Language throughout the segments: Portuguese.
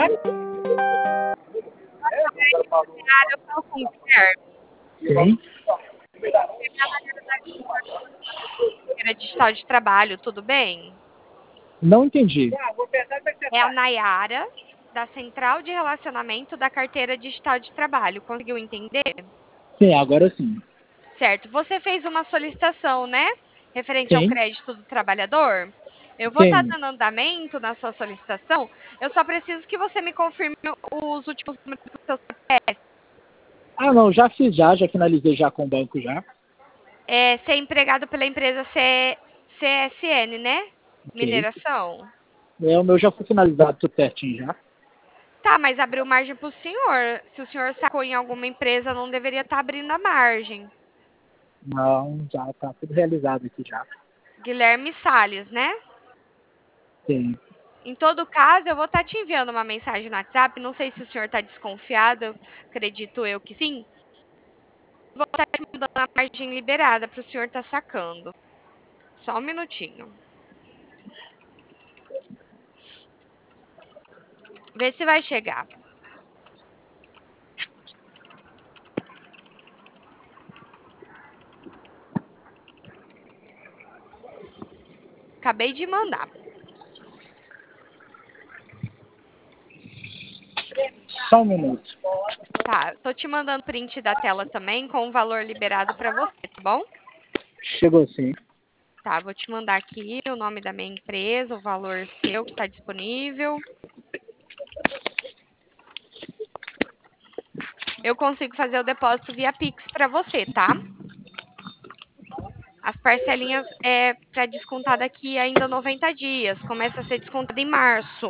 Eu falo com o Guilherme. Sim. Carteira digital de trabalho, tudo bem? Não entendi. É a Nayara, da Central de Relacionamento da Carteira Digital de Trabalho. Conseguiu entender? Sim, agora sim. Certo. Você fez uma solicitação, né? Referente ao Sim, crédito do trabalhador. Eu vou estar sim. dando andamento na sua solicitação. Eu só preciso que você me confirme os últimos números do seu CPF. Ah, não, já fiz já finalizei já com o banco já. Ser empregado pela empresa CSN, né? Ok. Mineração. O meu já foi finalizado tudo certinho já. Tá, mas abriu margem para o senhor. Se o senhor sacou em alguma empresa, não deveria estar abrindo a margem. Não, já tá tudo realizado aqui já. Guilherme Salles, né? Sim. Em todo caso, eu vou estar te enviando uma mensagem no WhatsApp. Não sei se o senhor está desconfiado, acredito eu que sim. Vou estar te mandando a margem liberada para o senhor estar sacando. Só um minutinho. Vê se vai chegar. Acabei de mandar. Só um minuto. Tá, tô te mandando print da tela também com o valor liberado para você, tá bom? Chegou sim. Tá, vou te mandar aqui o nome da minha empresa, o valor seu que está disponível. Eu consigo fazer o depósito via Pix para você, tá? As parcelinhas é para descontar daqui ainda 90 dias. Começa a ser descontado em março.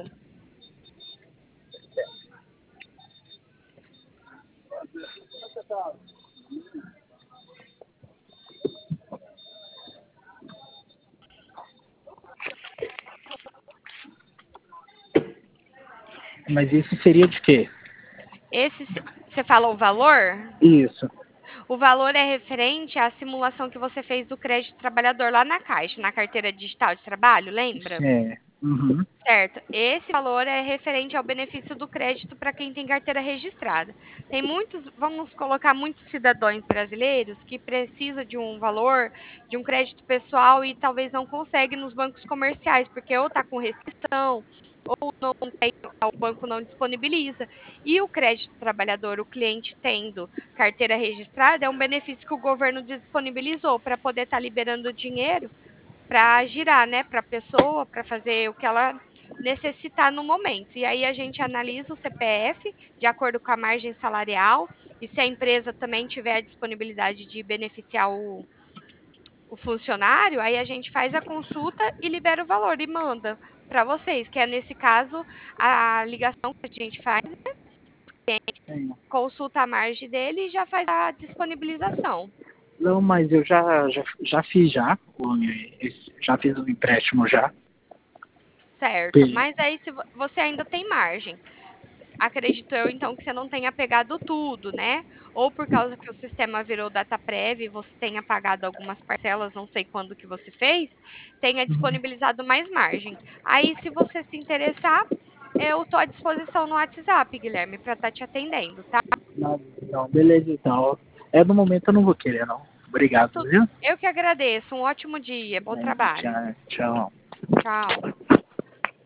Mas isso seria de quê? Esse, você falou o valor? Isso. O valor é referente à simulação que você fez do crédito trabalhador lá na Caixa, na carteira digital de trabalho, lembra? É. Uhum. Certo. Esse valor é referente ao benefício do crédito para quem tem carteira registrada. Tem muitos, vamos colocar muitos cidadãos brasileiros que precisam de um valor, de um crédito pessoal e talvez não consegue nos bancos comerciais, porque ou está com restrição, ou não tem, o banco não disponibiliza. E o crédito trabalhador, o cliente tendo carteira registrada, é um benefício que o governo disponibilizou para poder estar liberando dinheiro para girar, né, para a pessoa, para fazer o que ela necessitar no momento. E aí a gente analisa o CPF de acordo com a margem salarial e se a empresa também tiver a disponibilidade de beneficiar o funcionário, aí a gente faz a consulta e libera o valor e manda para vocês, que é nesse caso a ligação que a gente faz, Sim. consulta a margem dele e já faz a disponibilização. Não, mas eu já fiz já. Já fiz um empréstimo já. Certo, mas aí se você ainda tem margem. Acredito eu, então, que você não tenha pegado tudo, né? Ou por causa que o sistema virou data prévia e você tenha pagado algumas parcelas, não sei quando que você fez, tenha disponibilizado mais margem. Aí, se você se interessar, eu estou à disposição no WhatsApp, Guilherme, para estar te atendendo, tá? Não, então, beleza então. É, no momento eu não vou querer, não. Obrigado, viu? Eu que agradeço. Um ótimo dia. Bom É, trabalho. tchau, tchau. Tchau.